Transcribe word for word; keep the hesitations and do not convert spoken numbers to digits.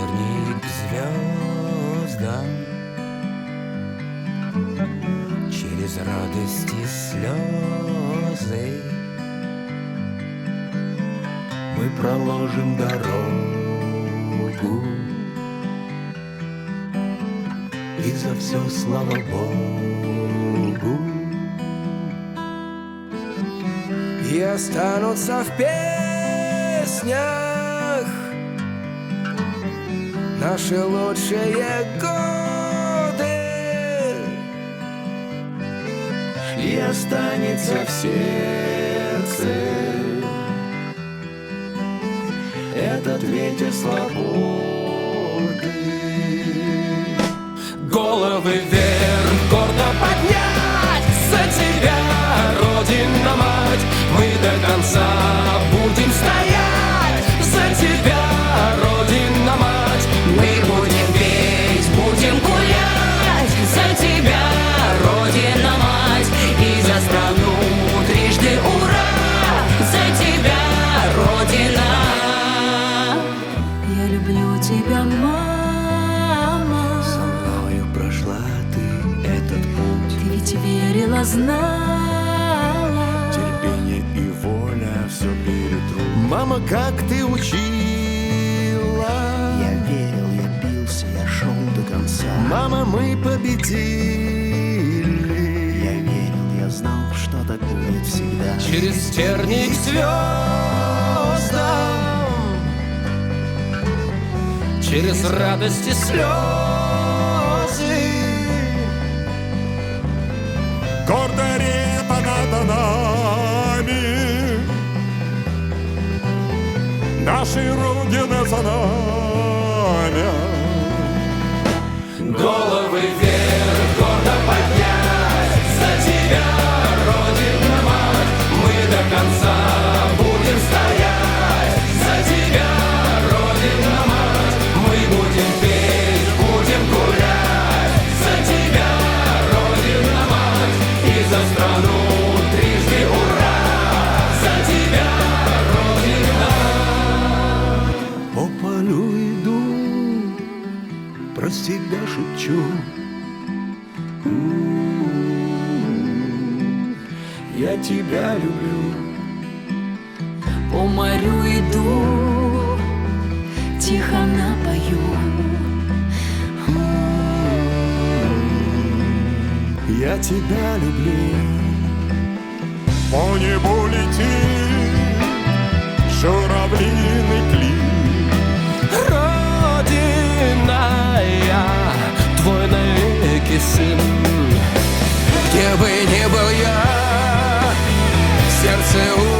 терник к звездам, через радость и слезы мы проложим дорогу, и за все слава Богу. И останутся в песнях наши лучшие годы, и останется в сердце этот ветер свободы. Головы вверх, гордо поднять за тебя, Родина-мать. Мы до конца будем стоять за тебя, Родина-мать. Мы будем петь, будем гулять за тебя, Родина-мать. И за страну трижды ура, за тебя, Родина. Я люблю тебя, мама. Со мною прошла ты этот путь. Ты ведь верила, знала. Терпение и воля все перетрут. Мама, как ты учила. Я верил, я бился, я шел до конца. Мама, мы победили. Я верил, я знал, что так будет всегда. Через терник к звездам, через радость и слезы. Гордая река над нами, нашей Родины за нами. Головы вверх, гордо поднять за тебя, Родина-мать. Мы до конца будем стоять за тебя, Родина-мать. Мы будем петь, будем гулять за тебя, Родина-мать. И за страну трижды ура, за тебя, Родина. По полю иду, про себя шепчу. Я тебя люблю. По морю иду, тихо напою. Я тебя люблю. По небу летит журавлиный клин. Родина, я твой навеки сын. Где бы ни был я, сердце у